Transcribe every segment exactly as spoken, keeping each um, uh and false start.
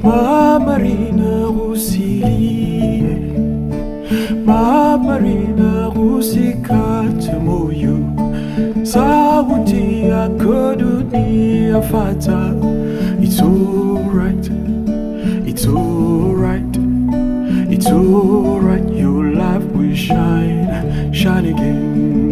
Marina Rusili, Marina Rusikata Moyo, Sauti Akoduni Afata. It's alright, it's alright, it's alright. Your life will shine, shine again.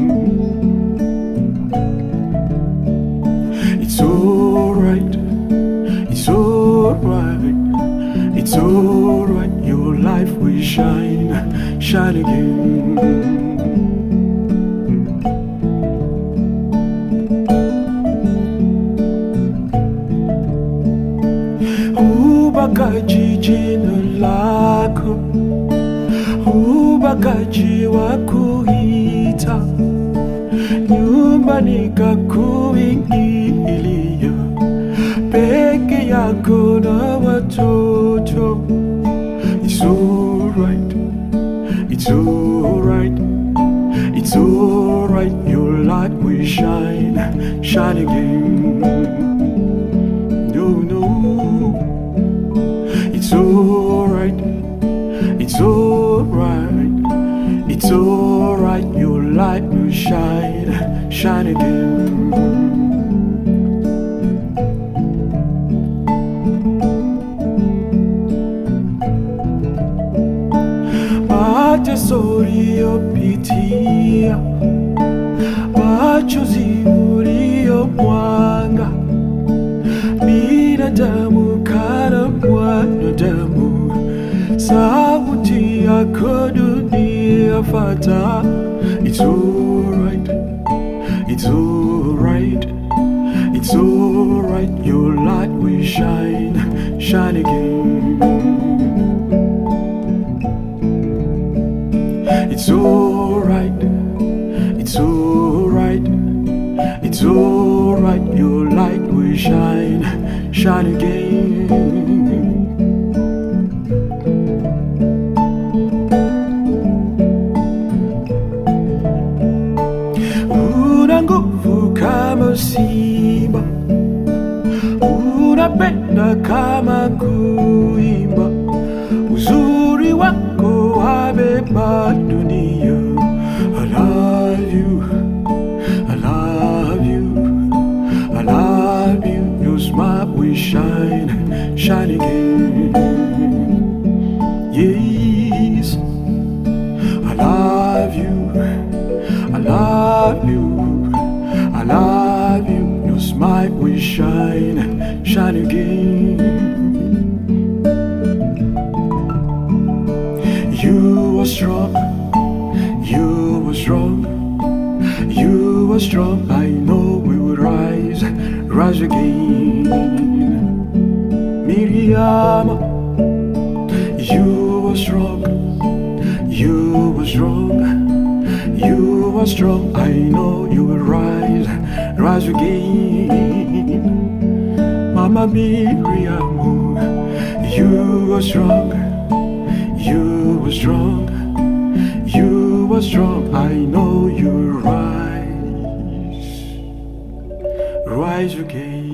It's alright, it's alright, it's alright. Your life will shine, shine again. Ubakaji jina lako, ubakaji wakuita, nyumbani kakuingilia, peke yako na watoto. It's alright, it's alright, it's alright. Your light will shine, shine again. No, no. It's alright, it's alright, it's alright. Your light will shine, shine again. Matesori opitia, machozi uliyomwaga, binadamu kana mwanadamu, sauti yako dunia fata. It's alright, it's alright, it's alright. Your light will shine, shine again. It's alright, it's alright, it's alright. Your light will shine, shine again. Una nguvu kama simba, unapenda kama kuimba, uzuri wako wabeba dunia. I love you, I love you, I love you. Your smile will shine, shine again. Yes, I love you, I love you, I love you. Your smile will shine, shine again. You are strong, you are strong, you are strong. I know we will rise, rise again. Miriam, you are strong, you are strong, you are strong. I know you will rise, rise again. Mama Miriam, you are strong, you are strong, you are strong. I know you will rise, rise again.